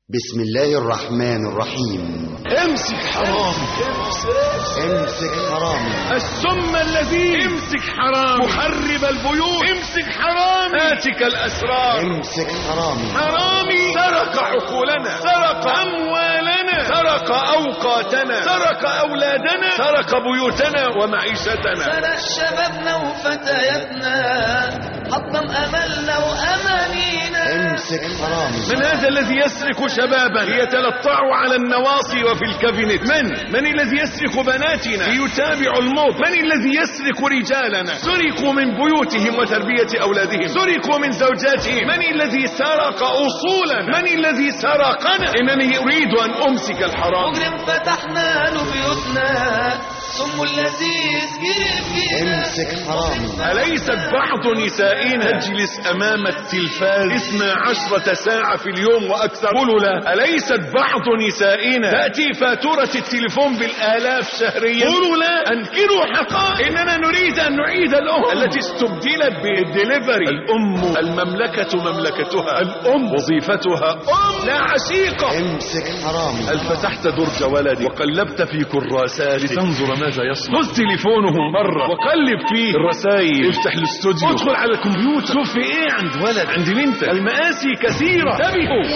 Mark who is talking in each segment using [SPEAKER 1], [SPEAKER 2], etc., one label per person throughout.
[SPEAKER 1] بسم الله الرحمن الرحيم.
[SPEAKER 2] امسك حرامي،
[SPEAKER 1] امسك حرامي،
[SPEAKER 2] السم الذي امسك حرامي، محرب البيوت امسك حرامي، هاتك الاسرار
[SPEAKER 1] امسك حرامي،
[SPEAKER 2] حرامي سرق عقولنا، سرق اموالنا، سرق اوقاتنا، سرق اولادنا، سرق بيوتنا ومعيشتنا،
[SPEAKER 3] سرق شبابنا وفتياتنا، حطم املنا وامانينا.
[SPEAKER 1] امسك حرامي.
[SPEAKER 2] من هذا الذي يسرق شبابا ليتلطع على النواصي وفي الكابينت؟ من الذي يسرق بناتنا ليتابع الموت؟ من الذي يسرق رجالنا؟ سرقوا من بيوتهم وتربية أولادهم، سرقوا من زوجاتهم. من الذي سرق أصولنا؟ من الذي سرقنا؟ إنني أريد أن أمسك الحرام.
[SPEAKER 3] مجرم فتحنا له بيوتنا، سم اللذيذ جرب فينا.
[SPEAKER 1] امسك حرامي.
[SPEAKER 2] أليست بعض نسائنا تجلس أمام التلفاز 12 ساعة في اليوم وأكثر؟ قولوا لا. أليست بعض نسائنا تأتي فاتورة التليفون بالآلاف شهريا؟ قولوا لا. أنكروا حقائق. إننا نريد أن نعيد الأم التي استبدلت بالدليفري. الأم المملكة مملكتها، الأم وظيفتها أم لا عشيقة.
[SPEAKER 1] امسك حرامي.
[SPEAKER 2] هل فتحت درج ولدي وقلبت في كراسات لتنظر ماذا يصنع؟ خذ تليفونه مرة وقلب فيه الرسائل، افتح الاستوديو، ادخل على الكمبيوتر، شوف في ايه عند ولد، عند بنت. المآسي كثيرة، انتبهوا.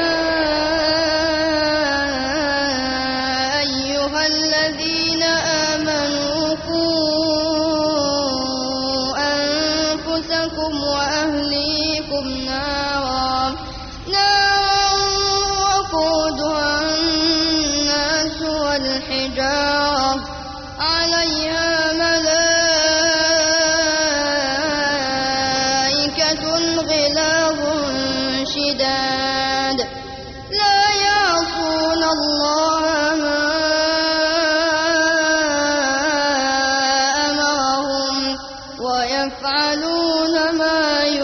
[SPEAKER 4] أيها الذين آمنوا قوا أنفسكم وأهليكم نارا وقودها الناس والحجارة عليها ملائكة غلاظ شداد لا يعصون الله ما أمرهم ويفعلون ما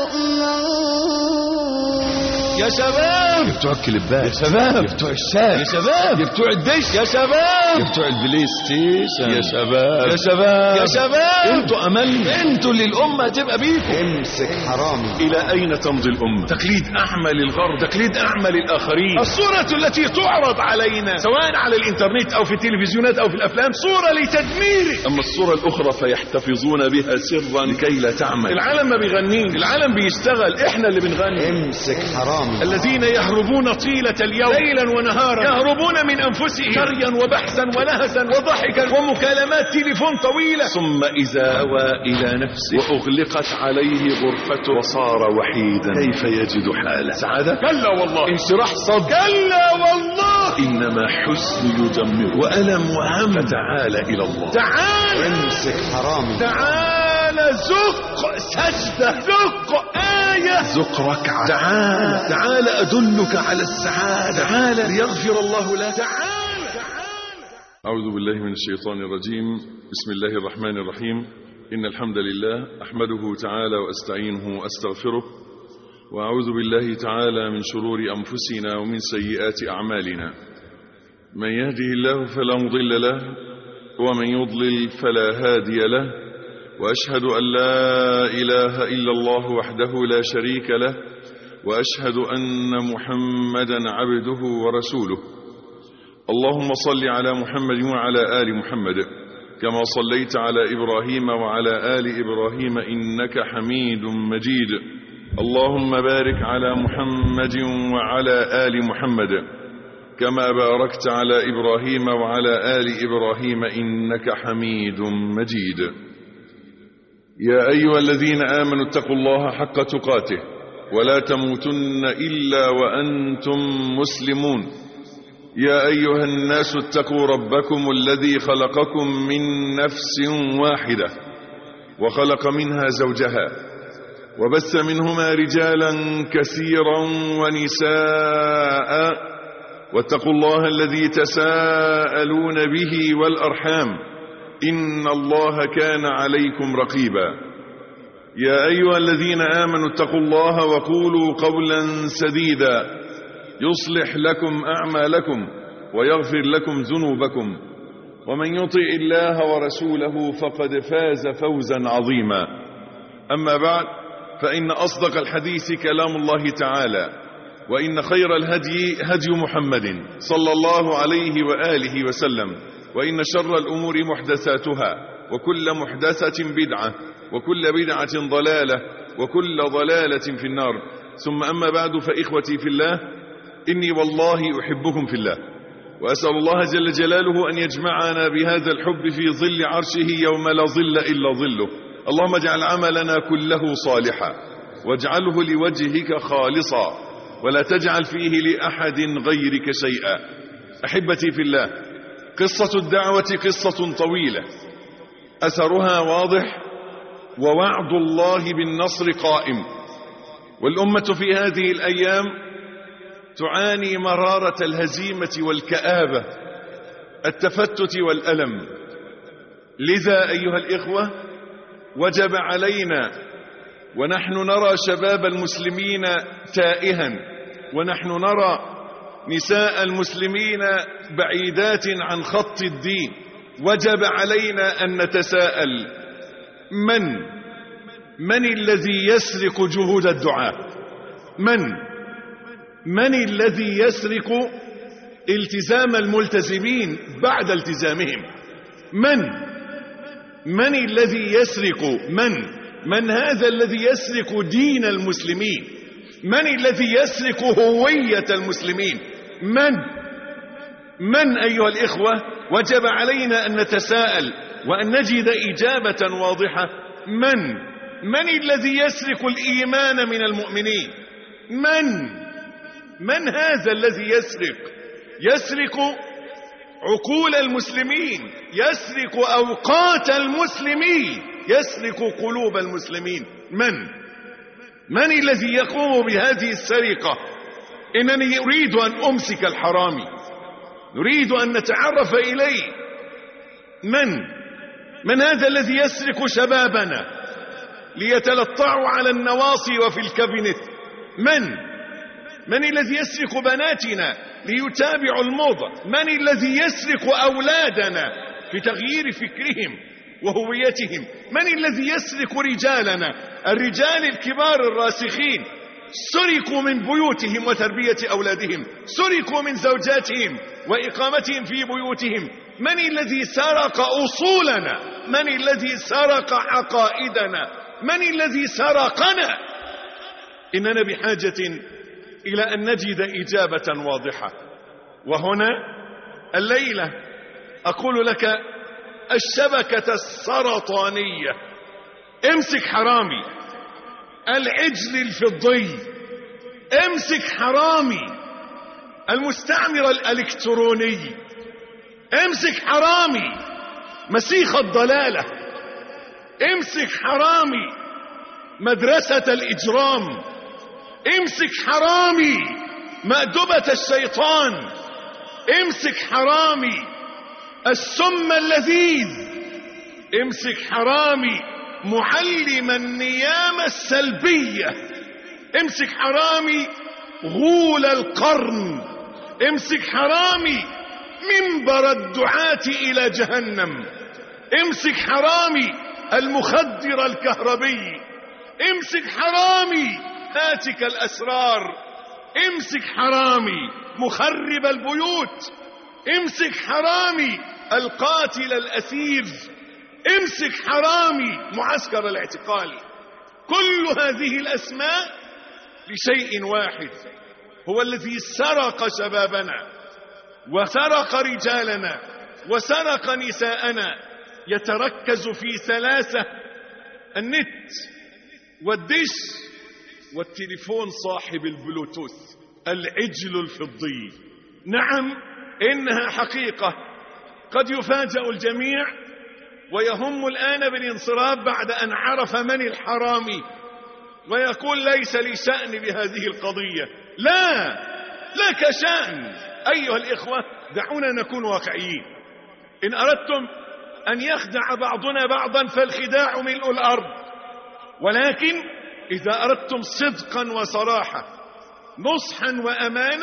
[SPEAKER 4] يؤمرون.
[SPEAKER 2] يا شباب، يا بتوع الكليبات، يا شباب، يا بتوع الشاي، يا شباب، يا بتوع الدش، يا شباب، يا بتوع البلاي ستيشن، يا شباب، يا شباب، يا شباب، انتوا املنا، انتوا اللي الامه هتبقى بيكم.
[SPEAKER 1] امسك حرامي.
[SPEAKER 2] الى اين تمضي الامه؟ تقليد اعمى للغرب، تقليد اعمى للاخرين. الصوره التي تعرض علينا سواء على الانترنت او في التلفزيونات او في الافلام صوره لتدميره، اما الصوره الاخرى فيحتفظون بها سرا لكي لا تعمل. العالم ما بيغنيش، العالم بيشتغل، احنا اللي بنغني.
[SPEAKER 1] امسك حرامي.
[SPEAKER 2] الذين يهربون طيلة اليوم ليلا ونهارا، يهربون من أنفسهم شريا وبحثا ولهسا وضحكا ومكالمات تليفون طويلة، ثم إذا أوى إلى نفسه وأغلقت عليه غرفته وصار وحيدا كيف يجد حاله؟ سعادة؟ كلا والله. انشراح صدر؟ كلا والله. إنما حزن يدمر وألم وهم. فتعال إلى الله، تعال.
[SPEAKER 1] امسك حرامي.
[SPEAKER 2] تعال زق سجدة، زق آية، زق ركعة. تعال أدلك على السعادة، تعال ليغفر الله لك، تعال.
[SPEAKER 5] أعوذ بالله من الشيطان الرجيم. بسم الله الرحمن الرحيم. إن الحمد لله أحمده تعالى وأستعينه وأستغفره، وأعوذ بالله تعالى من شرور أنفسنا ومن سيئات أعمالنا. من يهده الله فلا مضل له، ومن يضلل فلا هادي له، وأشهد أن لا إله إلا الله وحده لا شريك له، وأشهد أن محمدا عبده ورسوله. اللهم صل على محمد وعلى آل محمد كما صليت على إبراهيم وعلى آل إبراهيم إنك حميد مجيد. اللهم بارك على محمد وعلى آل محمد كما باركت على إبراهيم وعلى آل إبراهيم إنك حميد مجيد. يا أيها الذين آمنوا اتقوا الله حق تقاته ولا تموتن إلا وأنتم مسلمون. يا أيها الناس اتقوا ربكم الذي خلقكم من نفس واحدة وخلق منها زوجها وبث منهما رجالا كثيرا ونساء، واتقوا الله الذي تساءلون به والأرحام إن الله كان عليكم رقيبا. يا أيها الذين آمنوا اتقوا الله وقولوا قولا سديدا يصلح لكم أعمالكم ويغفر لكم ذنوبكم، ومن يطع الله ورسوله فقد فاز فوزا عظيما. أما بعد، فإن أصدق الحديث كلام الله تعالى، وإن خير الهدي هدي محمد صلى الله عليه وآله وسلم، وإن شر الأمور محدثاتها، وكل محدثة بدعة، وكل بدعة ضلالة، وكل ضلالة في النار. ثم أما بعد، فإخوتي في الله، إني والله أحبكم في الله، وأسأل الله جل جلاله أن يجمعنا بهذا الحب في ظل عرشه يوم لا ظل إلا ظله. اللهم اجعل عملنا كله صالحا، واجعله لوجهك خالصا، ولا تجعل فيه لأحد غيرك شيئا. أحبتي في الله، قصة الدعوة قصة طويلة، أثرها واضح، ووعد الله بالنصر قائم. والأمة في هذه الأيام تعاني مرارة الهزيمة والكآبة، التفتت والألم. لذا أيها الإخوة، وجب علينا، ونحن نرى شباب المسلمين تائها، ونحن نرى نساء المسلمين بعيدات عن خط الدين، وجب علينا أن نتساءل: من الذي يسرق جهود الدعاء؟ من الذي يسرق التزام الملتزمين بعد التزامهم؟ من الذي يسرق؟ من هذا الذي يسرق دين المسلمين؟ من الذي يسرق هوية المسلمين؟ من أيها الإخوة؟ وجب علينا أن نتساءل وأن نجد إجابة واضحة. من الذي يسرق الإيمان من المؤمنين؟ من هذا الذي يسرق عقول المسلمين، يسرق أوقات المسلمين، يسرق قلوب المسلمين؟ من الذي يقوم بهذه السرقة؟ إنني أريد أن أمسك الحرامي، نريد أن نتعرف إليه. من هذا الذي يسرق شبابنا ليتلطعوا على النواصي وفي الكابينت؟ من الذي يسرق بناتنا ليتابعوا الموضة؟ من الذي يسرق أولادنا في تغيير فكرهم وهويتهم؟ من الذي يسرق رجالنا، الرجال الكبار الراسخين؟ سرقوا من بيوتهم وتربية أولادهم، سرقوا من زوجاتهم وإقامتهم في بيوتهم. من الذي سرق أصولنا؟ من الذي سرق عقائدنا؟ من الذي سرقنا؟ إننا بحاجة إلى أن نجد إجابة واضحة. وهنا الليلة أقول لك الشبكة السرطانية. امسك حرامي العجل الفضي، امسك حرامي المستعمر الإلكتروني، امسك حرامي مسيخ الضلالة، امسك حرامي مدرسة الإجرام، امسك حرامي مأدبة الشيطان، امسك حرامي السم اللذيذ، امسك حرامي معلم النيام السلبية، امسك حرامي غول القرن، امسك حرامي منبر الدعاة إلى جهنم، امسك حرامي المخدر الكهربي، امسك حرامي هاتك الأسرار، امسك حرامي مخرب البيوت، امسك حرامي القاتل الأسير، امسك حرامي معسكر الاعتقال. كل هذه الأسماء لشيء واحد، هو الذي سرق شبابنا وسرق رجالنا وسرق نساءنا. يتركز في ثلاثة: النت والدش والتليفون صاحب البلوتوث، العجل الفضي. نعم، إنها حقيقة قد يفاجأ الجميع ويهم الآن بالانصراف بعد أن عرف من الحرامي، ويقول ليس لي شأن بهذه القضية. لا، لك شأن أيها الإخوة. دعونا نكون واقعيين. إن أردتم أن يخدع بعضنا بعضا فالخداع ملء الأرض، ولكن إذا أردتم صدقا وصراحة، نصحا وأمانة،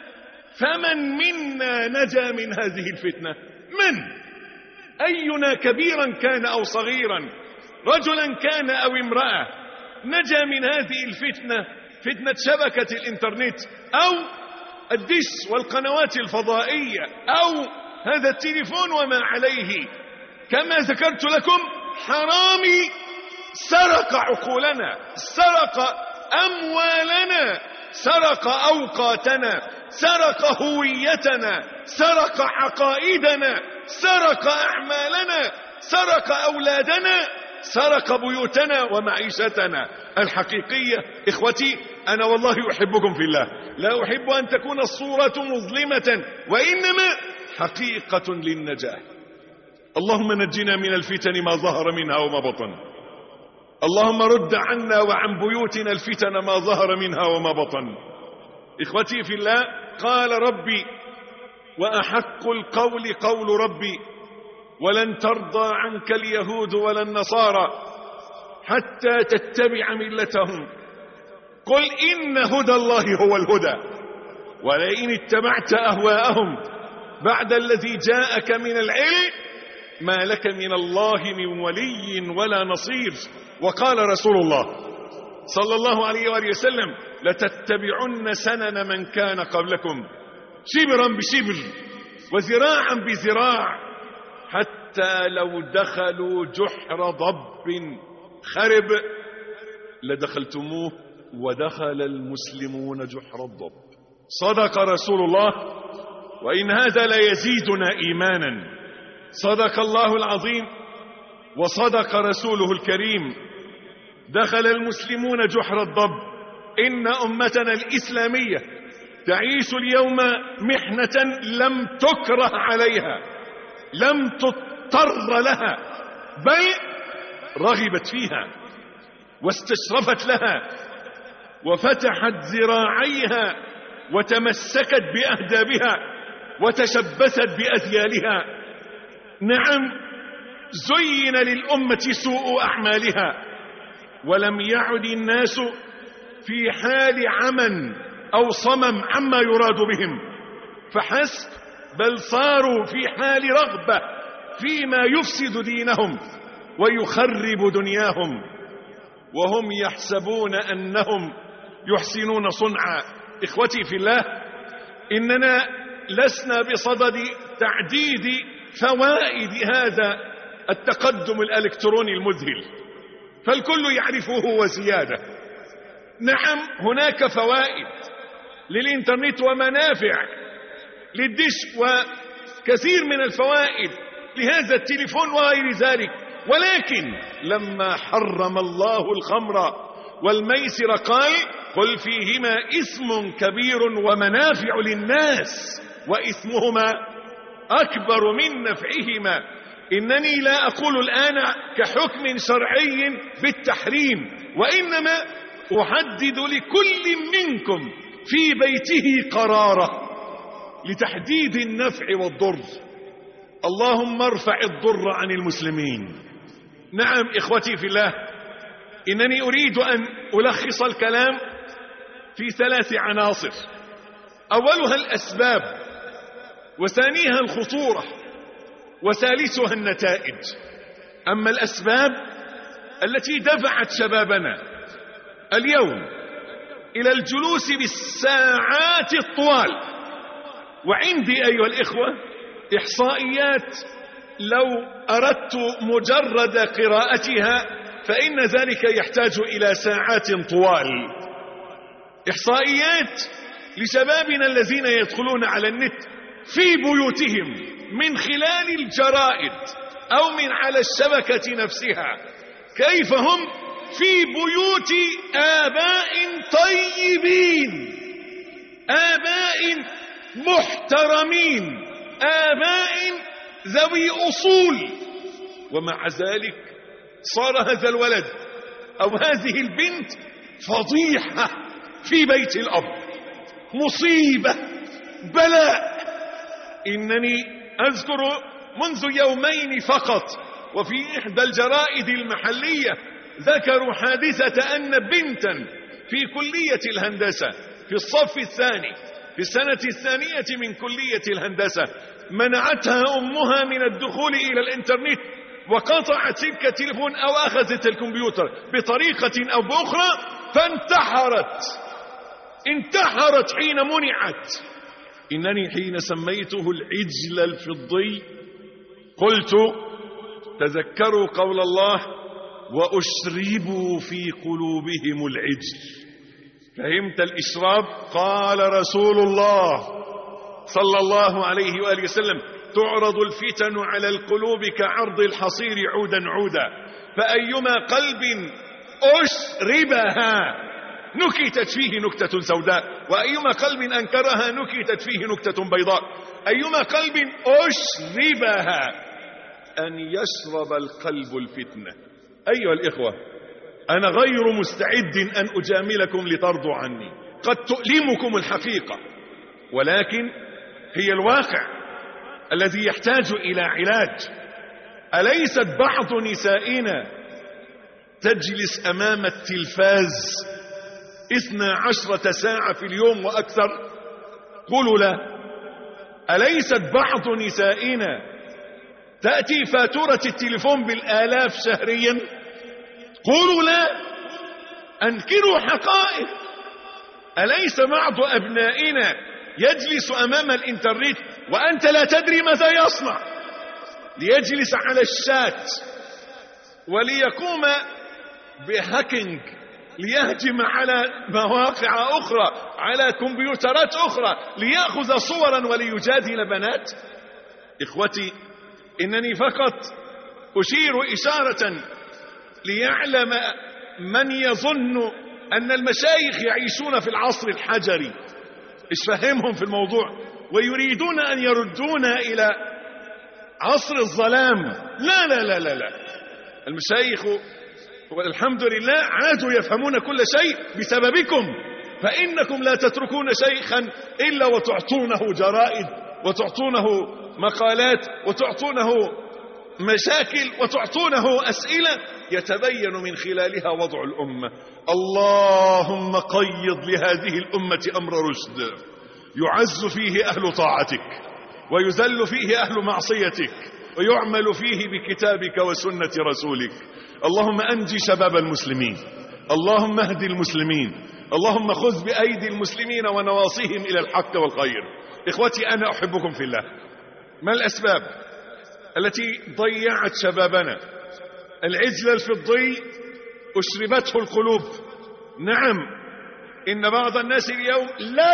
[SPEAKER 5] فمن منا نجا من هذه الفتنة؟ من؟ أينا كبيرا كان أو صغيرا، رجلا كان أو امرأة، نجا من هذه الفتنة، فتنة شبكة الإنترنت،
[SPEAKER 2] أو الدش والقنوات الفضائية أو هذا التليفون وما عليه. كما ذكرت لكم حرامي سرق عقولنا، سرق أموالنا، سرق أوقاتنا، سرق هويتنا، سرق عقائدنا، سرق أعمالنا، سرق أولادنا، سرق بيوتنا ومعيشتنا الحقيقية. إخوتي أنا والله أحبكم في الله، لا أحب أن تكون الصورة مظلمة، وإنما حقيقة للنجاة. اللهم نجنا من الفتن ما ظهر منها وما بطن. اللهم رد عنا وعن بيوتنا الفتن ما ظهر منها وما بطن. إخوتي في الله، قال ربي وأحق القول قول ربي ولن ترضى عنك اليهود ولا النصارى حتى تتبع ملتهم قل إن هدى الله هو الهدى ولئن اتبعت أهواءهم بعد الذي جاءك من العلم ما لك من الله من ولي ولا نصير. وقال رسول الله صلى الله عليه وآله وسلم لتتبعن سنن من كان قبلكم شبرا بشبر وذراعا بذراع حتى لو دخلوا جحر ضب خرب لدخلتموه ودخل المسلمون جحر الضب. صدق رسول الله وإن هذا ليزيدنا إيمانا. صدق الله العظيم وصدق رسوله الكريم. دخل المسلمون جحر الضب. إن أمتنا الإسلامية تعيش اليوم محنة لم تكره عليها، لم تضطر لها، بل رغبت فيها واستشرفت لها وفتحت ذراعيها وتمسكت بأهدابها وتشبثت بأذيالها. نعم، زين للأمة سوء أعمالها ولم يعد الناس في حال عمى أو صمم عما يراد بهم فحسب، بل صاروا في حال رغبة فيما يفسد دينهم ويخرب دنياهم وهم يحسبون أنهم يحسنون صنعا. إخوتي في الله، إننا لسنا بصدد تعديد فوائد هذا التقدم الإلكتروني المذهل، فالكل يعرفه وزيادة. نعم، هناك فوائد للإنترنت ومنافع للدش وكثير من الفوائد لهذا التليفون وغير ذلك، ولكن لما حرم الله الخمر والميسر قال قل فيهما إثم كبير ومنافع للناس وإثمهما أكبر من نفعهما. إنني لا أقول الآن كحكم شرعي بالتحريم، وإنما أحدد لكل منكم في بيته قرارة لتحديد النفع والضر. اللهم ارفع الضر عن المسلمين. نعم إخوتي في الله، إنني أريد أن ألخص الكلام في 3 عناصر. أولها الأسباب، وثانيها الخطورة، وثالثها النتائج. أما الأسباب التي دفعت شبابنا اليوم إلى الجلوس بالساعات الطوال، وعندي أيها الإخوة إحصائيات لو أردت مجرد قراءتها فإن ذلك يحتاج إلى ساعات طوال. إحصائيات لشبابنا الذين يدخلون على النت في بيوتهم من خلال الجرائد أو من على الشبكة نفسها، كيف هم في بيوت آباء طيبين، آباء محترمين، آباء ذوي أصول، ومع ذلك صار هذا الولد أو هذه البنت فضيحة في بيت الأب، مصيبة، بلاء. إنني أذكر منذ يومين فقط وفي إحدى الجرائد المحلية ذكروا حادثة أن بنتا في كلية الهندسة في الصف الثاني في السنة الثانية من كلية الهندسة منعتها أمها من الدخول إلى الإنترنت وقطعت سلك التليفون أو أخذت الكمبيوتر بطريقة أو بأخرى فانتحرت انتحرت حين منعت. إنني حين سميته العجل الفضي قلت تذكروا قول الله وأشربوا في قلوبهم العجل. فهمت الإشراب؟ قال رسول الله صلى الله عليه وآله وسلم تعرض الفتن على القلوب كعرض الحصير عودا عودا، فأيما قلب أشربها نكتت فيه نكتة سوداء، وأيما قلب أنكرها نكتت فيه نكتة بيضاء. أيما قلب أشربها أن يشرب القلب الفتنة. أيها الإخوة، أنا غير مستعد أن أجاملكم لترضوا عني، قد تؤلمكم الحقيقة، ولكن هي الواقع الذي يحتاج إلى علاج. أليست بعض نسائنا تجلس أمام التلفاز 12 ساعة في اليوم وأكثر؟ قولوا لا. أليست بعض نسائنا تأتي فاتورة التليفون بالآلاف شهريا؟ قولوا لا. أنكروا حقائق. أليس بعض أبنائنا يجلس أمام الإنترنت وأنت لا تدري ماذا يصنع، ليجلس على الشات وليقوم بهاكينج، ليهجم على مواقع أخرى، على كمبيوترات أخرى، ليأخذ صورا وليجادل بنات؟ إخوتي، إنني فقط أشير إشارة ليعلم من يظن أن المشايخ يعيشون في العصر الحجري، إيش فهمهم في الموضوع ويريدون أن يردونا إلى عصر الظلام. لا لا لا لا لا، المشايخ والحمد لله عادوا يفهمون كل شيء بسببكم، فإنكم لا تتركون شيخا إلا وتعطونه جرائد وتعطونه مقالات وتعطونه مشاكل وتعطونه أسئلة يتبين من خلالها وضع الأمة. اللهم قيض لهذه الأمة أمر رشد يعز فيه أهل طاعتك ويذل فيه أهل معصيتك ويعمل فيه بكتابك وسنة رسولك. اللهم أنجي شباب المسلمين، اللهم اهدي المسلمين، اللهم خذ بأيدي المسلمين ونواصيهم إلى الحق والخير. إخوتي، أنا أحبكم في الله. ما الأسباب التي ضيعت شبابنا؟ العجل الفضي أشربته القلوب. نعم، إن بعض الناس اليوم لا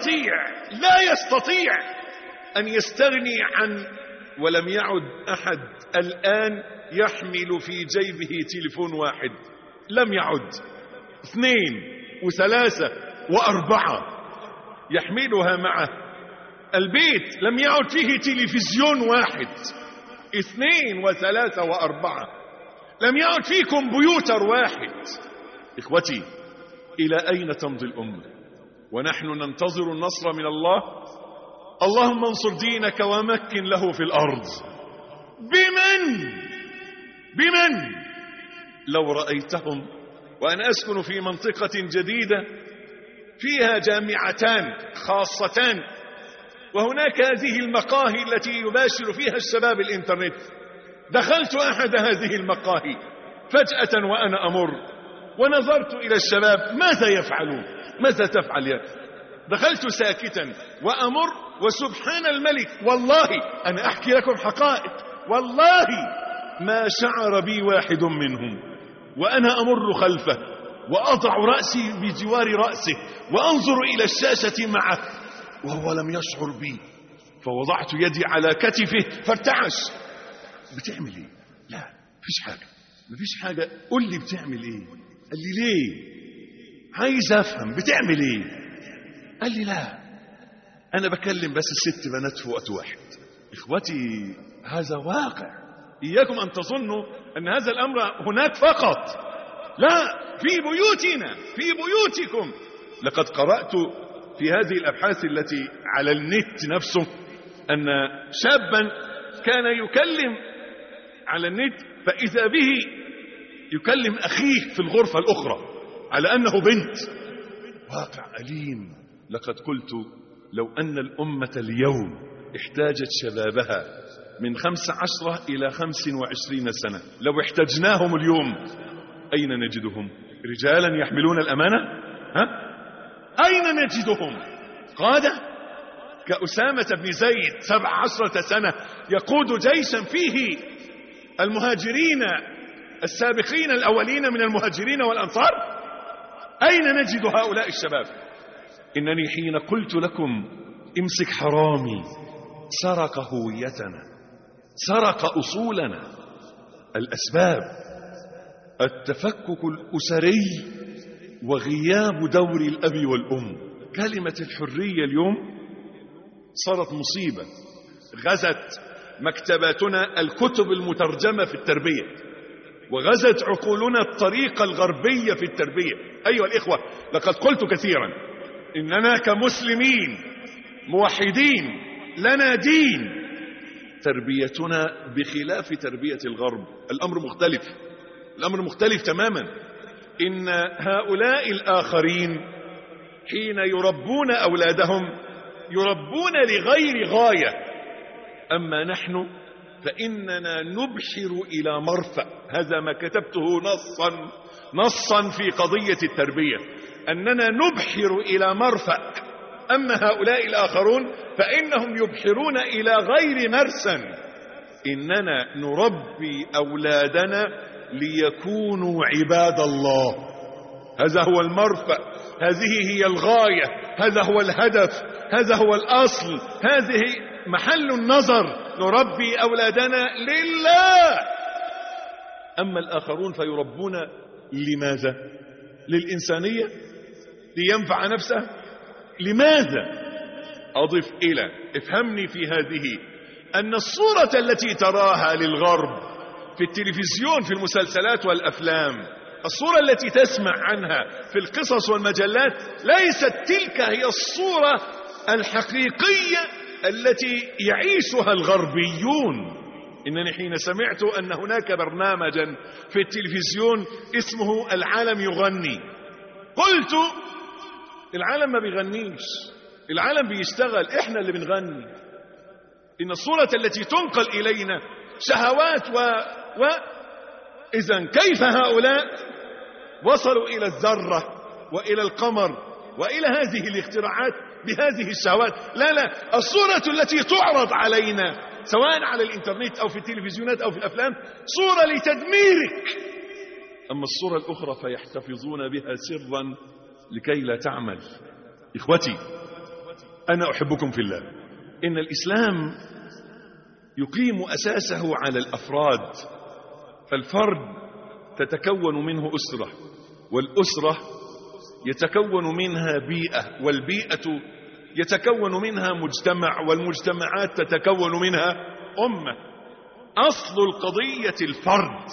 [SPEAKER 2] يستطيع أن يستغني عن، ولم يعد أحد الآن يحمل في جيبه تليفون واحد، لم يعد 2 و3 و4 يحملها معه. البيت لم يعد فيه تلفزيون واحد، 2 و3 و4، لم يعد فيه كمبيوتر واحد. إخوتي، إلى أين تمضي الأمة ونحن ننتظر النصر من الله؟ اللهم انصر دينك ومكن له في الأرض. بمن لو رأيتهم. وأنا أسكن في منطقة جديدة فيها جامعتان خاصتان، وهناك هذه المقاهي التي يباشر فيها الشباب الإنترنت. دخلت أحد هذه المقاهي فجأة وأنا أمر ونظرت إلى الشباب ماذا يفعلون، ماذا تفعل يا؟ دخلت ساكتا وأمر، وسبحان الملك والله أنا أحكي لكم حقائق، والله ما شعر بي واحد منهم وأنا أمر خلفه وأضع رأسي بجوار رأسه وأنظر إلى الشاشة معه وهو لم يشعر بي، فوضعت يدي على كتفه فارتعش. بتعمل ايه؟ لا مفيش حاجة. قل لي بتعمل ايه؟ قال لي ليه؟ عايز افهم بتعمل ايه؟ قال لي لا انا بكلم بس 6 بنات في وقت واحد. اخوتي، هذا واقع. اياكم ان تظنوا ان هذا الامر هناك فقط، لا، في بيوتنا، في بيوتكم. لقد قرأت في هذه الابحاث التي على النت نفسه ان شابا كان يكلم على النت فإذا به يكلم أخيه في الغرفة الأخرى على أنه بنت. واقع أليم. لقد قلت لو أن الأمة اليوم احتاجت شبابها من 15 إلى 25 سنة، لو احتاجناهم اليوم أين نجدهم؟ رجالا يحملون الأمانة؟ أين نجدهم قادة كأسامة بن زيد 17 سنة يقود جيشا فيه المهاجرين السابقين الأولين من المهاجرين والأنصار؟ أين نجد هؤلاء الشباب؟ إنني حين قلت لكم امسك حرامي سرق هويتنا، سرق أصولنا. الأسباب التفكك الأسري وغياب دور الأب والأم. كلمة الحرية اليوم صارت مصيبة، غزت مكتباتنا الكتب المترجمة في التربية، وغزت عقولنا الطريقة الغربية في التربية. أيها الإخوة، لقد قلت كثيرا إننا كمسلمين موحدين لنا دين، تربيتنا بخلاف تربية الغرب. الأمر مختلف، الأمر مختلف تماما. إن هؤلاء الآخرين حين يربون أولادهم يربون لغير غاية، أما نحن فإننا نبحر إلى مرفأ. هذا ما كتبته نصا في قضية التربية، أننا نبحر إلى مرفأ. أما هؤلاء الآخرون فإنهم يبحرون إلى غير مرسى. إننا نربي أولادنا ليكونوا عباد الله، هذا هو المرفأ، هذه هي الغاية، هذا هو الهدف، هذا هو الأصل، هذه محل النظر. نربي أولادنا لله. أما الآخرون فيربون لماذا؟ للإنسانية، لينفع نفسه. لماذا؟ أضف إلى، افهمني في هذه، أن الصورة التي تراها للغرب في التلفزيون في المسلسلات والأفلام، الصورة التي تسمع عنها في القصص والمجلات، ليست تلك هي الصورة الحقيقية التي يعيشها الغربيون. إنني حين سمعت أن هناك برنامجا في التلفزيون اسمه العالم يغني، قلت العالم ما بيغنيش، العالم بيشتغل، احنا اللي بنغني. إن الصورة التي تنقل إلينا شهوات إذن كيف هؤلاء وصلوا إلى الذرة وإلى القمر وإلى هذه الاختراعات بهذه الشهوات؟ لا، الصورة التي تعرض علينا سواء على الإنترنت أو في التلفزيونات أو في الأفلام صورة لتدميرك. أما الصورة الأخرى فيحتفظون بها سرا لكي لا تعمل. إخوتي، أنا أحبكم في الله. إن الإسلام يقيم أساسه على الأفراد، فالفرد تتكون منه أسرة، والأسرة يتكون منها بيئة، والبيئة يتكون منها مجتمع، والمجتمعات تتكون منها أمة. أصل القضية الفرد،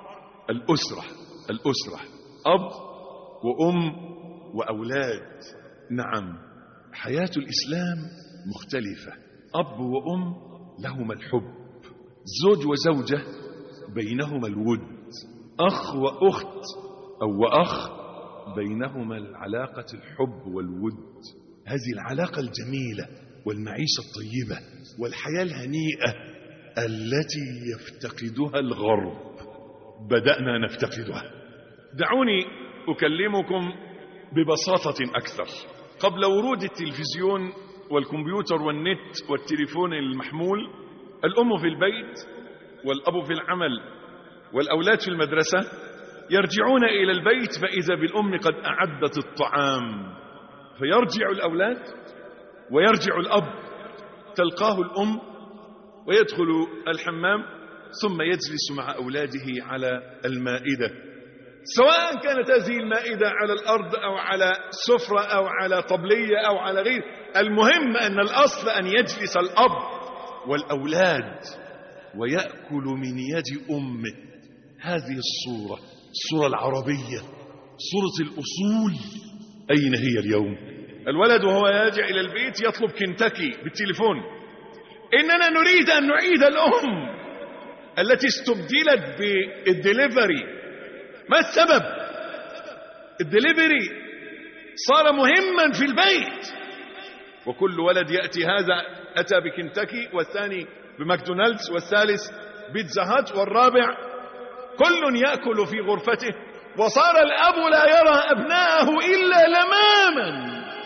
[SPEAKER 2] الأسرة أب وأم وأولاد. نعم، حياة الإسلام مختلفة. أب وأم لهما الحب، زوج وزوجة بينهما الود، أخ وأخت أو وأخ بينهما العلاقة الحب والود. هذه العلاقة الجميلة والمعيشة الطيبة والحياة الهنيئة التي يفتقدها الغرب بدأنا نفتقدها. دعوني أكلمكم ببساطة أكثر. قبل ورود التلفزيون والكمبيوتر والنت والتليفون المحمول، الأم في البيت والأب في العمل والأولاد في المدرسة يرجعون إلى البيت فإذا بالأم قد أعدت الطعام، فيرجع الأولاد ويرجع الأب، تلقاه الأم ويدخل الحمام ثم يجلس مع أولاده على المائدة، سواء كانت هذه المائدة على الأرض أو على سفرة أو على طبلية أو على غير. المهم أن الأصل أن يجلس الأب والأولاد ويأكل من يد أمه. هذه الصورة العربية، صورة الأصول، أين هي اليوم؟ الولد وهو يرجع إلى البيت يطلب كنتاكي بالتليفون. إننا نريد أن نعيد الأم التي استبدلت بالدليفري. ما السبب؟ الدليفري صار مهما في البيت، وكل ولد يأتي، هذا أتى بكنتاكي والثاني بماكدونالدز والثالث بيتزا هات والرابع، كل يأكل في غرفته، وصار الأب لا يرى أبناءه إلا لماما.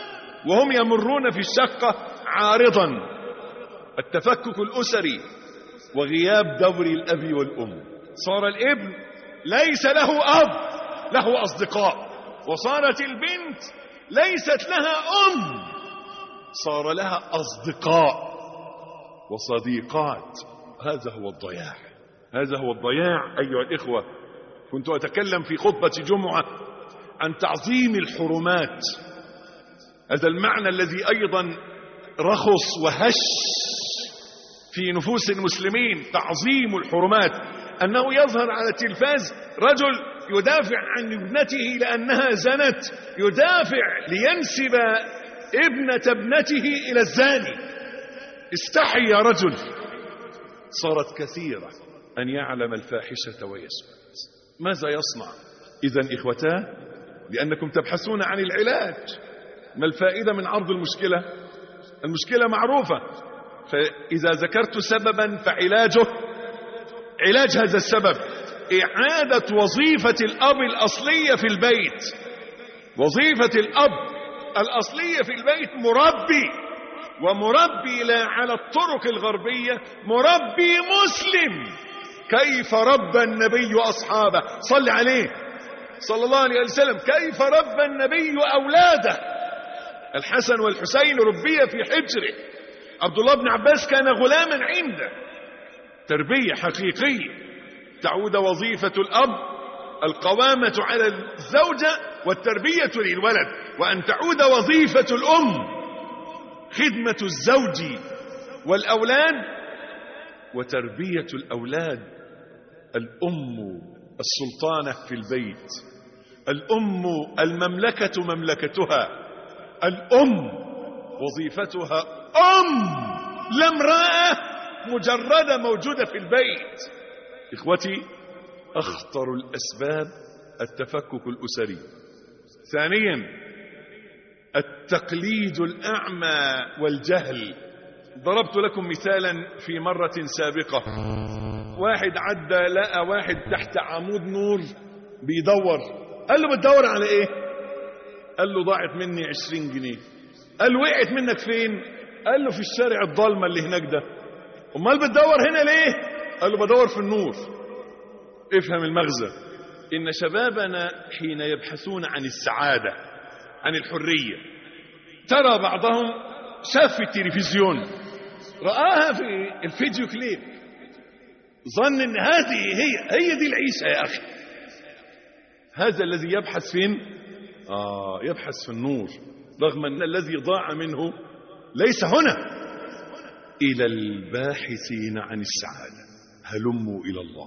[SPEAKER 2] وهم يمرون في الشقة عارضا التفكك الأسري وغياب دور الأب والأم. صار الابن ليس له أب، له أصدقاء، وصارت البنت ليست لها أم، صار لها أصدقاء وصديقات. هذا هو الضياع، هذا هو الضياع أيها الإخوة. كنت أتكلم في خطبة جمعة عن تعظيم الحرمات، هذا المعنى الذي أيضا رخص وهش في نفوس المسلمين، تعظيم الحرمات. أنه يظهر على التلفاز رجل يدافع عن ابنته لأنها زنت، يدافع لينسب ابنة ابنته إلى الزاني. استحي يا رجل. صارت كثيرة أن يعلم الفاحشة ويسكت. ماذا يصنع إذن إخوتاه؟ لأنكم تبحثون عن العلاج. ما الفائدة من عرض المشكلة؟ المشكلة معروفة، فإذا ذكرت سببا فعلاجه علاج هذا السبب إعادة وظيفة الأب الأصلية في البيت. وظيفة الأب الأصلية في البيت مربي، ومربي لا على الطرق الغربية، مربي مسلم. كيف ربى النبي أصحابه؟ صل عليه صلى الله عليه وسلم. كيف ربى النبي أولاده؟ الحسن والحسين ربي في حجره. عبد الله بن عباس كان غلاما عنده. تربية حقيقية. تعود وظيفة الأب القوامة على الزوجة والتربية للولد، وأن تعود وظيفة الأم خدمة الزوج والأولاد وتربية الأولاد. الأم السلطانة في البيت، الأم المملكة مملكتها، الأم وظيفتها لا امرأة مجردة موجودة في البيت. إخوتي، أخطر الأسباب التفكك الأسري. ثانيا التقليد الأعمى والجهل. ضربت لكم مثالا في مرة سابقة. واحد عدى لقى واحد تحت عمود نور بيدور. قال له بتدور على ايه؟ قال له ضاعت مني 20 جنيه. قال له وقعت منك فين؟ قال له في الشارع الضلمة اللي هناك ده. امال بتدور هنا ليه؟ قال له بدور في النور. افهم المغزى. ان شبابنا حين يبحثون عن السعادة، عن الحرية، ترى بعضهم شاف في التلفزيون، رآها في الفيديو كليب، ظن ان هذه هي دي العيشة يا اخي. هذا الذي يبحث فين؟ يبحث في النور، رغم ان الذي ضاع منه ليس هنا. الى الباحثين عن السعادة هلموا الى الله.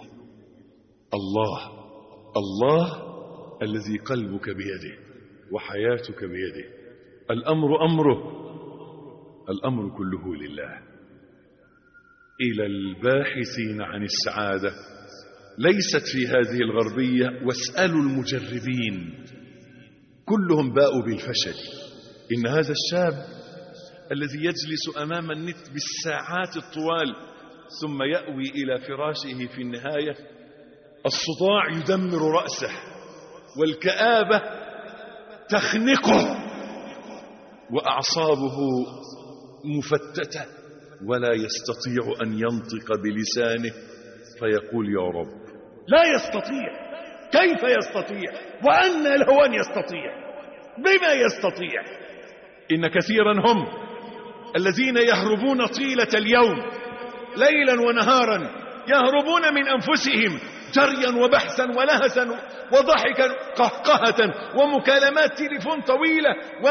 [SPEAKER 2] الله الذي قلبك بيده وحياتك بيده. الامر امره، الامر كله لله. الى الباحثين عن السعادة ليست في هذه الغربية. واسألوا المجربين كلهم باءوا بالفشل. إن هذا الشاب الذي يجلس أمام النت بالساعات الطوال ثم يأوي إلى فراشه في النهاية الصداع يدمر رأسه والكآبة تخنقه وأعصابه مفتتة ولا يستطيع أن ينطق بلسانه فيقول يا رب. لا يستطيع. كيف يستطيع؟ وأن له أن يستطيع؟ بما يستطيع؟ إن كثيرا هم الذين يهربون طيلة اليوم ليلا ونهارا، يهربون من أنفسهم جريا وبحثا ولهسا وضحكا قهقهة ومكالمات تليفون طويلة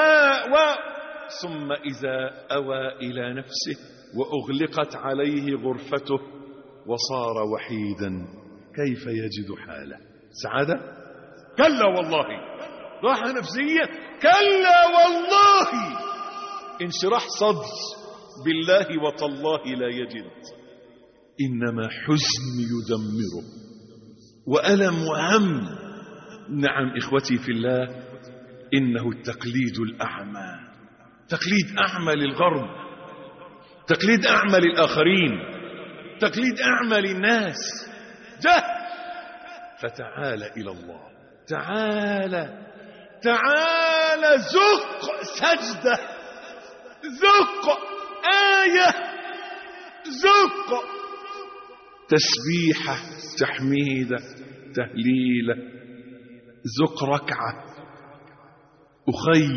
[SPEAKER 2] ثم إذا أوى إلى نفسه وأغلقت عليه غرفته وصار وحيدا كيف يجد حاله؟ سعادة؟ كلا والله. راحة نفسية؟ كلا والله. انشراح صدر بالله وتالله لا يجد. إنما حزن يدمره وألم وهم. نعم إخوتي في الله، إنه التقليد الأعمى، تقليد أعمى للغرب، تقليد أعمى للآخرين، تقليد أعمى للناس، جهل. فتعال إلى الله، تعال زق سجدة ذق آية، ذق تسبيحة، تحميدة، تهليلة، ذق ركعة. أخي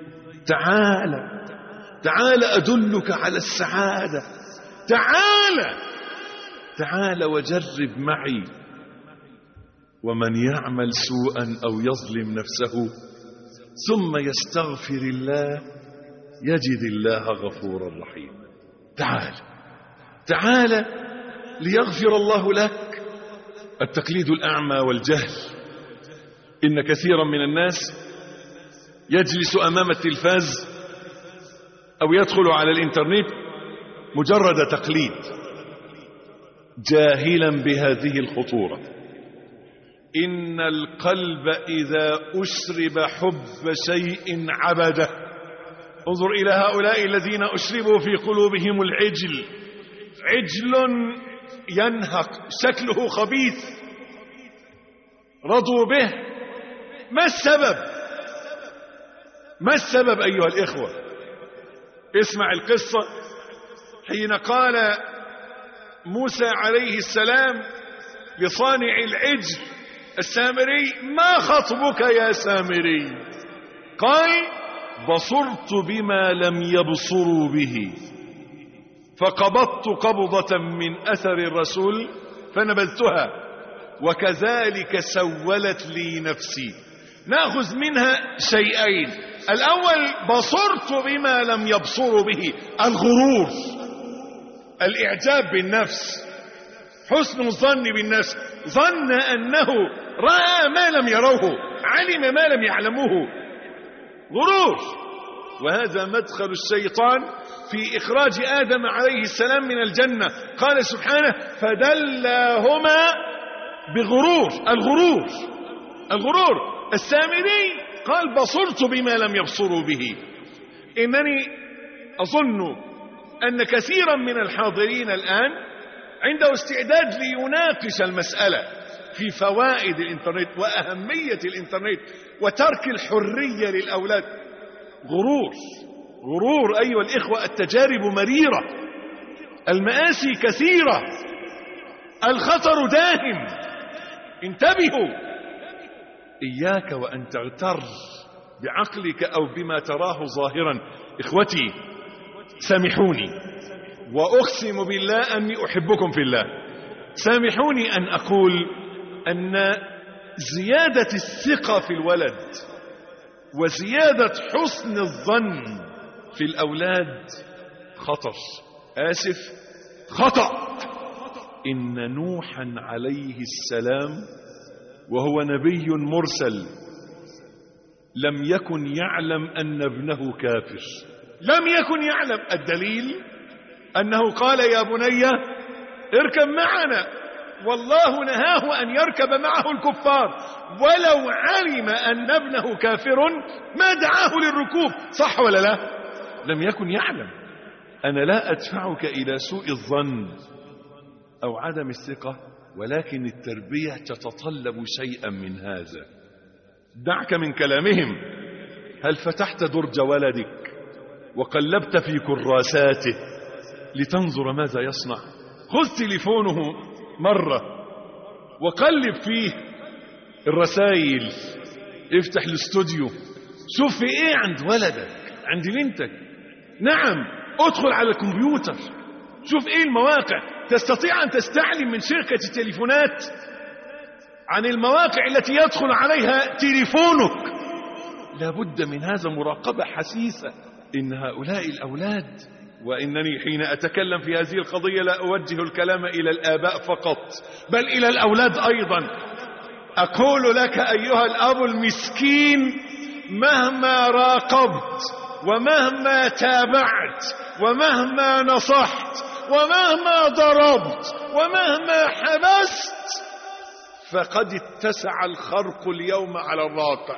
[SPEAKER 2] تعال أدلك على السعادة، تعال وجرب معي. ومن يعمل سوءا أو يظلم نفسه ثم يستغفر الله يجد الله غفورا رحيما. تعال ليغفر الله لك. التقليد الأعمى والجهل. إن كثيرا من الناس يجلس أمام التلفاز أو يدخل على الإنترنت مجرد تقليد، جاهلا بهذه الخطورة. إن القلب إذا أشرب حب شيء عبده. انظر إلى هؤلاء الذين أشربوا في قلوبهم العجل، عجل ينهق شكله خبيث، رضوا به. ما السبب أيها الإخوة؟ اسمع القصة. حين قال موسى عليه السلام لصانع العجل السامري: ما خطبك يا سامري؟ قال: بصرت بما لم يبصروا به، فقبضت قبضة من أثر الرسول فنبذتها، وكذلك سولت لي نفسي. نأخذ منها شيئين. الأول: بصرت بما لم يبصروا به، الغرور، الإعجاب بالنفس، حسن الظن بالنفس، ظن أنه رأى ما لم يروه، علم ما لم يعلموه، غرور. وهذا مدخل الشيطان في إخراج آدم عليه السلام من الجنة. قال سبحانه: فدلاهما بغرور. الغرور. السامري قال: بصرت بما لم يبصروا به. إنني أظن أن كثيرا من الحاضرين الآن عنده استعداد ليناقش المسألة في فوائد الإنترنت وأهمية الإنترنت وترك الحرية للأولاد. غرور أيها الإخوة. التجارب مريرة، المآسي كثيرة، الخطر داهم. انتبهوا. إياك وأن تغتر بعقلك أو بما تراه ظاهرا. إخوتي سامحوني، وأقسم بالله أني أحبكم في الله، سامحوني أن أقول أن زيادة الثقة في الولد وزيادة حسن الظن في الأولاد خطر. آسف، خطأ. إن نوحا عليه السلام وهو نبي مرسل لم يكن يعلم أن ابنه كافر، لم يكن يعلم. الدليل أنه قال: يا بني اركب معنا، والله نهاه أن يركب معه الكفار، ولو علم أن ابنه كافر ما دعاه للركوب. صح ولا لا؟ لم يكن يعلم. أنا لا أدفعك إلى سوء الظن أو عدم الثقة، ولكن التربية تتطلب شيئا من هذا. دعك من كلامهم. هل فتحت درج ولدك وقلبت في كراساته لتنظر ماذا يصنع؟ خذ تليفونه مرة وقلب فيه الرسائل، افتح الاستوديو، شوف في ايه عند ولدك، عند بنتك. نعم، ادخل على الكمبيوتر، شوف ايه المواقع. تستطيع ان تستعلم من شركة التليفونات عن المواقع التي يدخل عليها تليفونك. لابد من هذا، مراقبة حسيسة. إن هؤلاء الأولاد، وإنني حين أتكلم في هذه القضية لا أوجه الكلام إلى الآباء فقط، بل إلى الأولاد أيضا. أقول لك أيها الأب المسكين، مهما راقبت ومهما تابعت ومهما نصحت ومهما ضربت ومهما حبست، فقد اتسع الخرق اليوم على الراقع.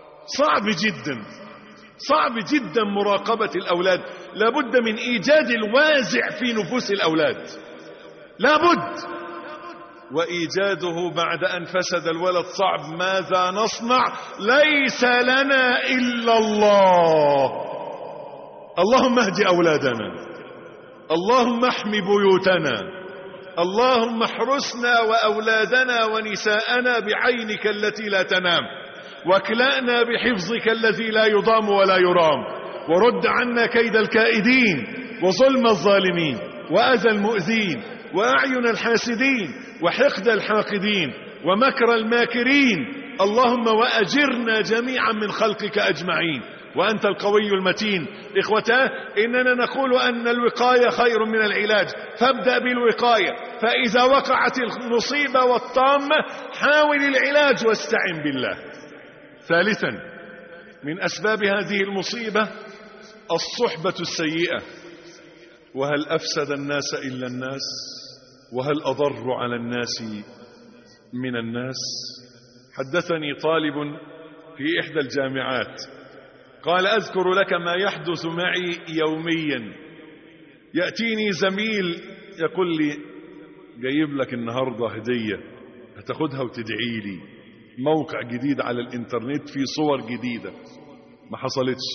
[SPEAKER 2] صعب جدا مراقبة الأولاد. لابد من إيجاد الوازع في نفوس الأولاد، لابد. وإيجاده بعد أن فسد الولد صعب. ماذا نصنع؟ ليس لنا إلا الله. اللهم اهد أولادنا، اللهم احم بيوتنا، اللهم احرسنا وأولادنا ونساءنا بعينك التي لا تنام، واكلأنا بحفظك الذي لا يضام ولا يرام، ورد عنا كيد الكائدين وظلم الظالمين وأذى المؤذين وأعين الحاسدين وحقد الحاقدين ومكر الماكرين. اللهم وأجرنا جميعا من خلقك أجمعين، وأنت القوي المتين. إخوتاه، إننا نقول أن الوقاية خير من العلاج، فابدأ بالوقاية، فإذا وقعت المصيبة والطامة حاول العلاج واستعن بالله. ثالثا من أسباب هذه المصيبة الصحبة السيئة. وهل أفسد الناس إلا الناس؟ وهل أضر على الناس من الناس؟ حدثني طالب في إحدى الجامعات قال: أذكر لك ما يحدث معي يوميا. يأتيني زميل يقول لي: جايب لك النهاردة هدية هتاخدها وتدعي لي، موقع جديد على الانترنت فيه صور جديدة ما حصلتش،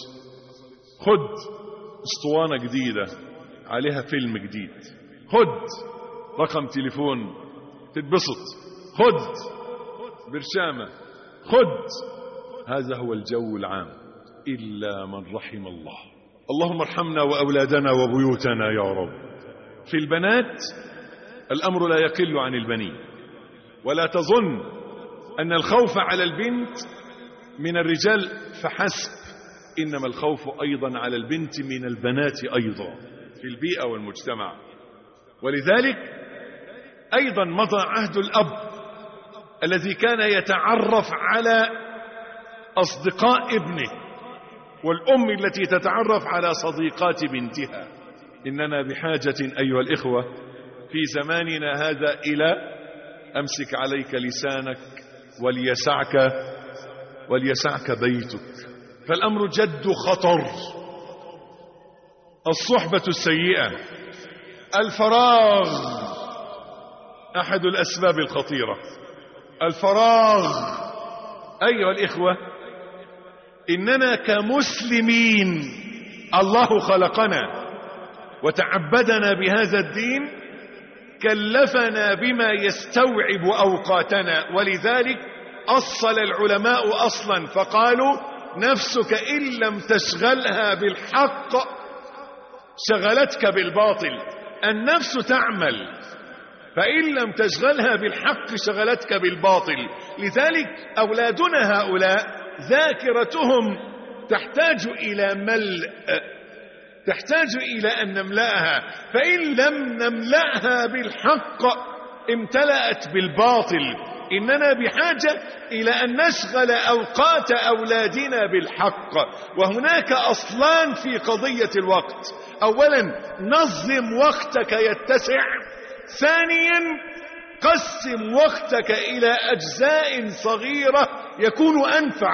[SPEAKER 2] خد اسطوانة جديدة عليها فيلم جديد، خد رقم تليفون تتبسط، خد برشامة، خد. هذا هو الجو العام إلا من رحم الله. اللهم ارحمنا وأولادنا وبيوتنا يا رب. في البنات الأمر لا يقل عن البنين، ولا تظن أن الخوف على البنت من الرجال فحسب، إنما الخوف أيضا على البنت من البنات أيضا في البيئة والمجتمع. ولذلك أيضا مضى عهد الأب الذي كان يتعرف على أصدقاء ابنه، والأم التي تتعرف على صديقات بنتها. إننا بحاجة أيها الإخوة في زماننا هذا إلى أمسك عليك لسانك وليسعك بيتك، فالأمر جد خطر. الصحبة السيئة، الفراغ أحد الأسباب الخطيرة. الفراغ أيها الإخوة، إننا كمسلمين الله خلقنا وتعبدنا بهذا الدين، كلفنا بما يستوعب أوقاتنا، ولذلك أصل العلماء أصلا فقالوا: نفسك إن لم تشغلها بالحق شغلتك بالباطل. النفس تعمل، فإن لم تشغلها بالحق شغلتك بالباطل. لذلك أولادنا هؤلاء ذاكرتهم تحتاج إلى ملء، تحتاج إلى أن نملأها، فإن لم نملأها بالحق امتلأت بالباطل. إننا بحاجة إلى أن نشغل أوقات أولادنا بالحق. وهناك أصلان في قضية الوقت: أولا نظم وقتك يتسع، ثانيا قسم وقتك إلى أجزاء صغيرة يكون أنفع.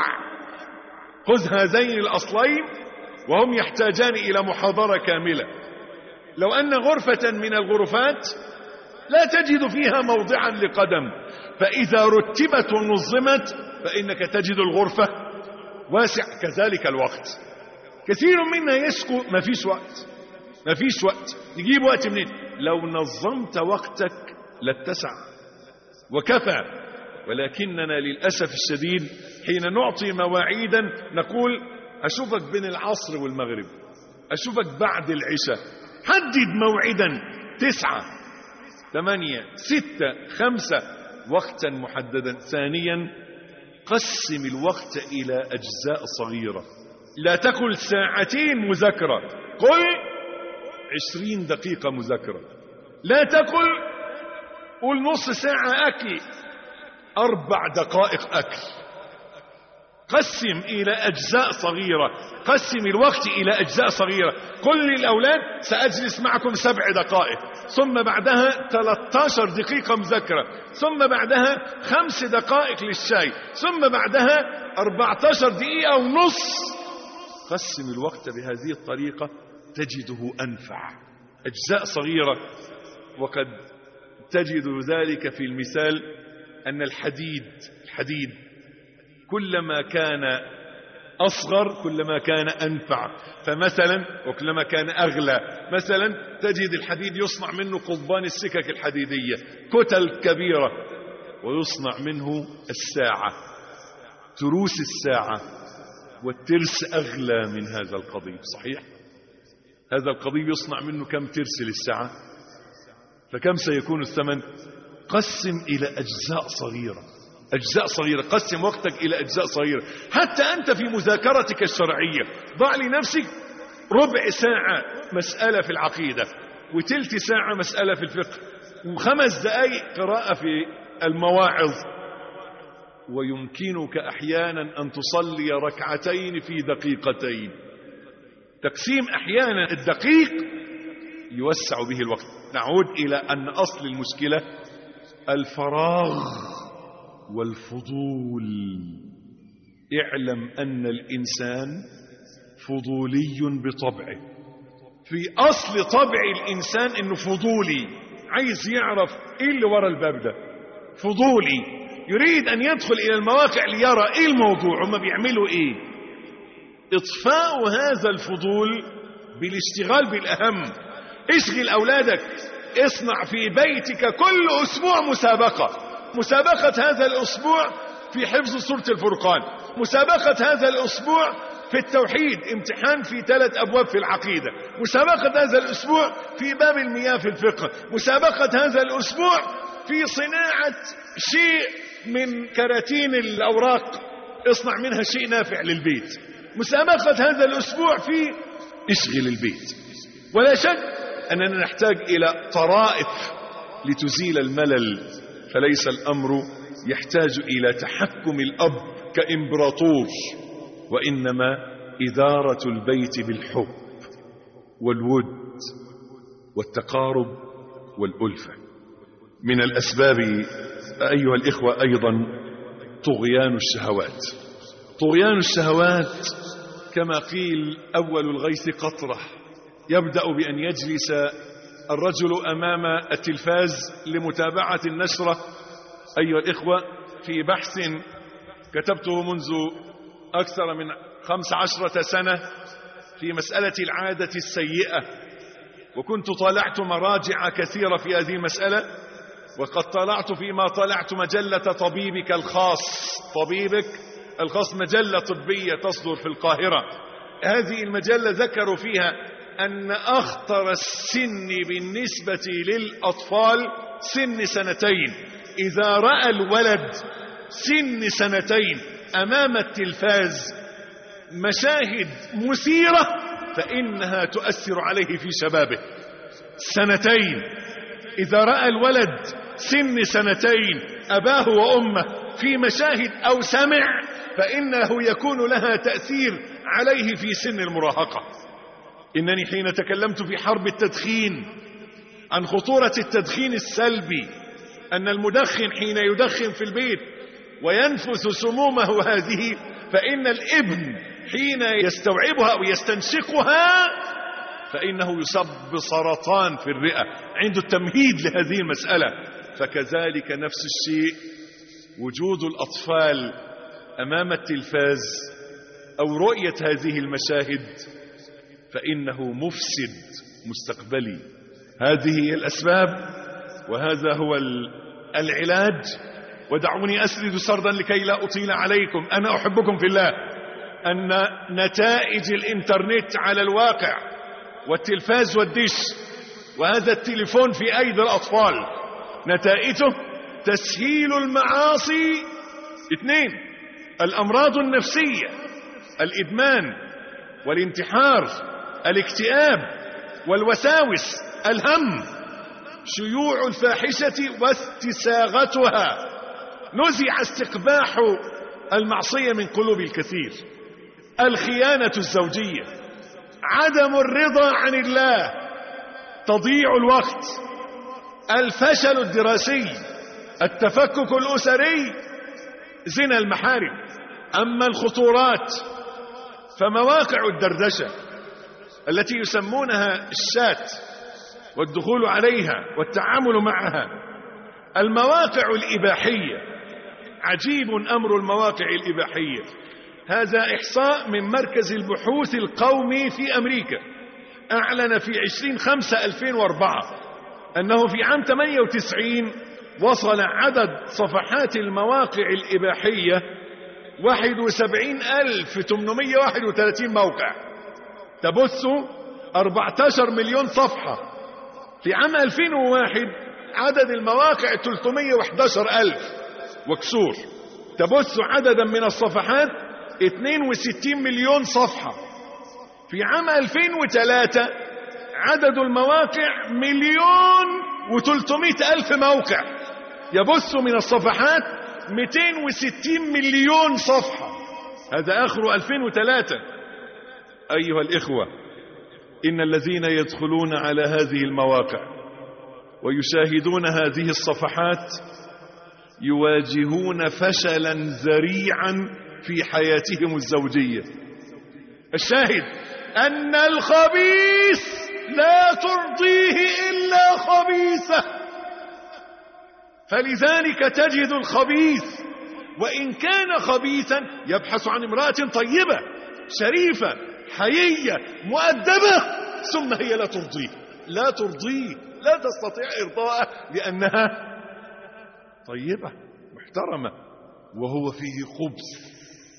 [SPEAKER 2] خذ هذين الأصلين وهم يحتاجان إلى محاضرة كاملة. لو أن غرفة من الغرفات لا تجد فيها موضعا لقدم، فإذا رتبت ونظمت فإنك تجد الغرفة واسع. كذلك الوقت، كثير منا يشكو ما فيش وقت، يجيب وقت منين؟ لو نظمت وقتك لاتسع وكفى. ولكننا للأسف الشديد حين نعطي مواعيدا نقول: أشوفك بين العصر والمغرب، أشوفك بعد العشاء. حدد موعدا، 9 8 6 5 وقتا محددا. ثانيا قسم الوقت إلى أجزاء صغيرة. لا تقل 2 ساعة مذاكرة، قل 20 دقيقة مذاكرة. لا تقل قل نص ساعة أكل، 4 دقائق أكل. قسم إلى أجزاء صغيرة، قسم الوقت إلى أجزاء صغيرة. قل للأولاد: سأجلس معكم 7 دقائق، ثم بعدها 13 دقيقة مذاكرة، ثم بعدها 5 دقائق للشاي، ثم بعدها 14 دقيقة ونص. قسم الوقت بهذه الطريقة تجده أنفع، أجزاء صغيرة. وقد تجد ذلك في المثال أن الحديد كلما كان أصغر كلما كان أنفع. فمثلا وكلما كان أغلى، مثلا تجد الحديد يصنع منه قضبان السكك الحديدية كتل كبيرة، ويصنع منه الساعة، تروس الساعة، والترس أغلى من هذا القضيب. صحيح؟ هذا القضيب يصنع منه كم ترس للساعة؟ فكم سيكون الثمن؟ قسم إلى أجزاء صغيرة، أجزاء صغيرة، قسم وقتك إلى أجزاء صغيرة. حتى أنت في مذاكرتك الشرعية ضع لنفسك ربع ساعة مسألة في العقيدة، وتلت ساعة مسألة في الفقه، و5 دقائق قراءة في المواعظ، ويمكنك أحيانا أن تصلي ركعتين في دقيقتين. تقسيم أحيانا الدقيق يوسع به الوقت. نعود إلى أن أصل المشكلة الفراغ والفضول. اعلم أن الإنسان فضولي بطبعه، في أصل طبع الإنسان إنه فضولي، عايز يعرف إيه اللي ورا الباب ده، فضولي، يريد أن يدخل إلى المواقع ليرى إيه الموضوع، هم بيعملوا إيه. إطفاء هذا الفضول بالاشتغال بالأهم. اشغل أولادك، اصنع في بيتك كل أسبوع مسابقة هذا الأسبوع في حفظ سورة الفرقان، مسابقة هذا الأسبوع في التوحيد، امتحان في 3 أبواب في العقيدة، مسابقة هذا الأسبوع في باب المياه في الفقه، مسابقة هذا الأسبوع في صناعة شيء من كراتين الأوراق، اصنع منها شيء نافع للبيت، مسابقة هذا الأسبوع في اشغل البيت. ولا شك أننا نحتاج إلى طرائف لتزيل الملل، فليس الأمر يحتاج إلى تحكم الأب كإمبراطور، وإنما إدارة البيت بالحب والود والتقارب والألفة. من الأسباب أيها الإخوة أيضا طغيان الشهوات. طغيان الشهوات كما قيل أول الغيث قطرة، يبدأ بأن يجلس الرجل أمام التلفاز لمتابعة النشرة. أيها الإخوة، في بحث كتبته منذ أكثر من 15 سنة في مسألة العادة السيئة، وكنت طالعت مراجع كثيرة في هذه المسألة، وقد طلعت فيما طلعت مجلة طبيبك الخاص، طبيبك الخاص مجلة طبية تصدر في القاهرة. هذه المجلة ذكروا فيها أن أخطر السن بالنسبة للأطفال سن 2. إذا رأى الولد سن 2 أمام التلفاز مشاهد مثيرة فإنها تؤثر عليه في شبابه. 2 إذا رأى الولد سن 2 أباه وأمه في مشاهد أو سمع فإنه يكون لها تأثير عليه في سن المراهقة. إنني حين تكلمت في حرب التدخين عن خطورة التدخين السلبي، أن المدخن حين يدخن في البيت وينفث سمومه هذه، فإن الابن حين يستوعبها أو يستنشقها فإنه يصاب بسرطان في الرئة. عنده التمهيد لهذه المسألة. فكذلك نفس الشيء وجود الأطفال أمام التلفاز أو رؤية هذه المشاهد فإنه مفسد مستقبلي. هذه هي الأسباب وهذا هو العلاج. ودعوني أسرد سردا لكي لا أطيل عليكم. أنا أحبكم في الله. أن نتائج الإنترنت على الواقع والتلفاز والدش وهذا التليفون في أيدي الأطفال نتائجه تسهيل المعاصي. 2 الأمراض النفسية، الإدمان والانتحار، الاكتئاب والوساوس، الهم، شيوع الفاحشة واستساغتها، نزع استقباح المعصية من قلوب الكثير، الخيانة الزوجية، عدم الرضا عن الله، تضييع الوقت، الفشل الدراسي، التفكك الأسري، زنا المحارم. أما الخطورات فمواقع الدردشة التي يسمونها الشات والدخول عليها والتعامل معها، المواقع الإباحية. عجيب أمر المواقع الإباحية. هذا إحصاء من مركز البحوث القومي في أمريكا، أعلن في 20/5/2004 أنه في عام 98 وصل عدد صفحات المواقع الإباحية 71,831 موقع تبث 14 مليون صفحة. في عام 2001 عدد المواقع 311,000 وكسور، تبث عددا من الصفحات 62 مليون صفحة. في عام 2003 عدد المواقع 1,300,000 موقع، يبث من الصفحات 260 مليون صفحة. هذا آخر 2003. أيها الإخوة، إن الذين يدخلون على هذه المواقع ويشاهدون هذه الصفحات يواجهون فشلا ذريعا في حياتهم الزوجية. الشاهد أن الخبيث لا ترضيه إلا خبيثة، فلذلك تجد الخبيث وإن كان خبيثا يبحث عن امرأة طيبة شريفة حيية مؤدبة، ثم هي لا ترضيه، لا تستطيع إرضاءه لأنها طيبة محترمة وهو فيه خبث،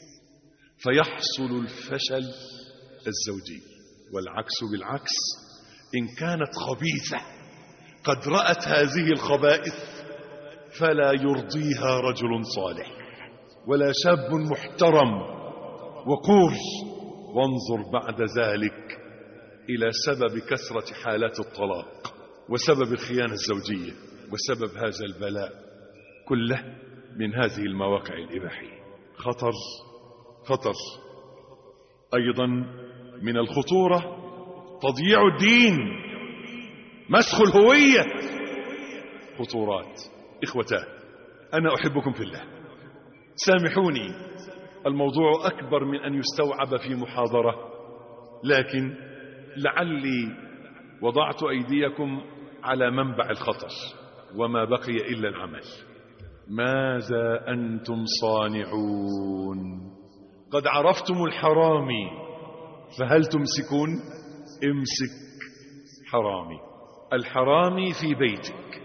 [SPEAKER 2] فيحصل الفشل الزوجي. والعكس بالعكس، إن كانت خبيثة قد رأت هذه الخبائث فلا يرضيها رجل صالح ولا شاب محترم وقور. وانظر بعد ذلك إلى سبب كثرة حالات الطلاق وسبب الخيانة الزوجية وسبب هذا البلاء كله من هذه المواقع الإباحية. خطر. أيضا من الخطورة تضييع الدين، مسخ الهوية، خطورات. إخوتاه، أنا أحبكم في الله، سامحوني، الموضوع أكبر من أن يستوعب في محاضرة، لكن لعلي وضعت أيديكم على منبع الخطر وما بقي إلا العمل. ماذا أنتم صانعون؟ قد عرفتم الحرامي، فهل تمسكون؟ امسك حرامي. الحرامي في بيتك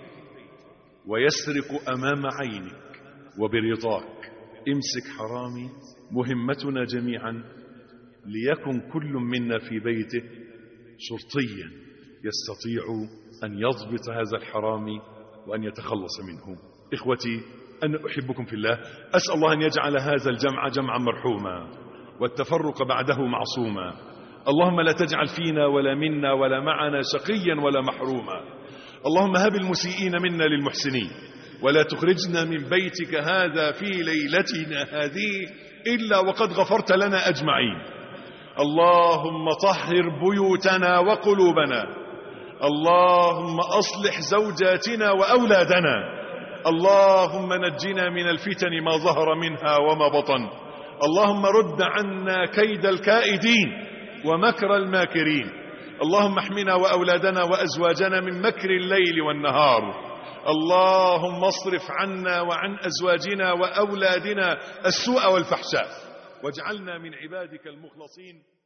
[SPEAKER 2] ويسرق أمام عينك وبرضاك. امسك حرامي. مهمتنا جميعا ليكن كل منا في بيته شرطيا يستطيع أن يضبط هذا الحرامي وأن يتخلص منه. إخوتي، أنا أحبكم في الله، أسأل الله أن يجعل هذا الجمع جمعا مرحوما والتفرق بعده معصوما. اللهم لا تجعل فينا ولا منا ولا معنا شقيا ولا محروما. اللهم هب المسيئين منا للمحسنين، ولا تخرجنا من بيتك هذا في ليلتنا هذه إلا وقد غفرت لنا أجمعين. اللهم طهر بيوتنا وقلوبنا، اللهم أصلح زوجاتنا وأولادنا، اللهم نجنا من الفتن ما ظهر منها وما بطن، اللهم رد عنا كيد الكائدين ومكر الماكرين، اللهم احمنا وأولادنا وأزواجنا من مكر الليل والنهار، اللهم اصرف عنا وعن أزواجنا وأولادنا السوء والفحشاء، واجعلنا من عبادك المخلصين.